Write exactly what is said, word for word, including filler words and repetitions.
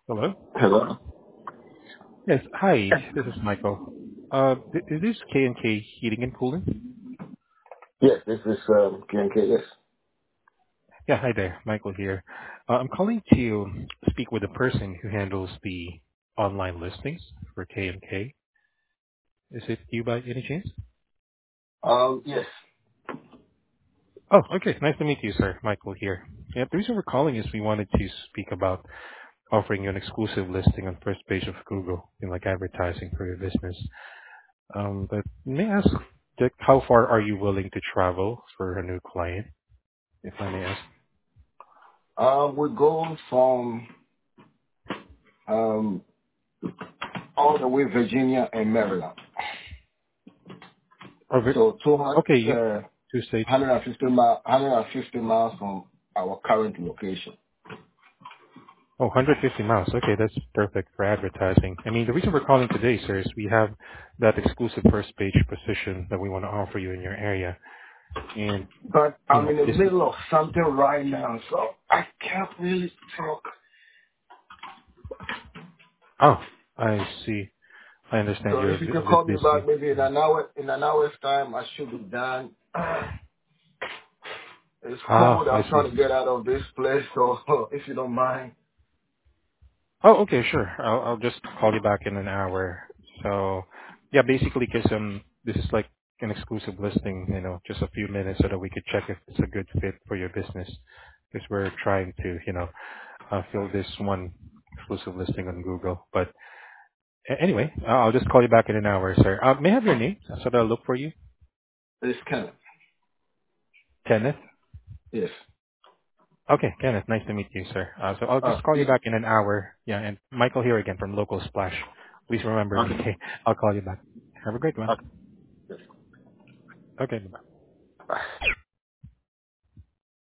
Hello? Hello? Yes. Hi, this is Michael. Uh, th- Is this K and K Heating and Cooling? Yes, this is um, K and K, yes. Yeah, hi there. Michael here. Uh, I'm calling to speak with the person who handles the online listings for K and K. Is it you by any chance? Um, yes. Oh, okay. Nice to meet you, sir. Michael here. Yeah, the reason we're calling is we wanted to speak about offering you an exclusive listing on first page of Google in like advertising for your business. Um, but may I ask, like, how far are you willing to travel for a new client, if I may ask? Um, we're going from um, all the way Virginia and Maryland. Oh, ve- So two hundred, okay, you uh, two states. one hundred fifty mi- one hundred fifty miles from our current location. Oh, one hundred fifty miles. Okay, that's perfect for advertising. I mean, the reason we're calling today, sir, is we have that exclusive first page position that we want to offer you in your area. And, But you I'm know, in the this, middle of something right now, so I can't really talk. oh, I see. I understand So you're if a you bit, can a bit call me back busy. maybe in an hour, in an hour's time, I should be done. It's Ah, cold. I I'm see. trying to get out of this place, so if you don't mind. Oh, okay, sure. I'll, I'll just call you back in an hour. So, yeah, basically, because um, this is like an exclusive listing, you know, just a few minutes so that we could check if it's a good fit for your business. Because we're trying to, you know, uh, fill this one exclusive listing on Google. But a- anyway, uh, I'll just call you back in an hour, sir. Uh, may I have your name so that I'll look for you? It's kind of, Kenneth? yes. Okay, Kenneth, nice to meet you, sir. Uh, so I'll Uh, just call you yeah. back in an hour. Yeah, and Michael here again from Local Splash. Please remember me. Okay. I'll call you back. Have a great one. Okay. Okay, bye. Bye.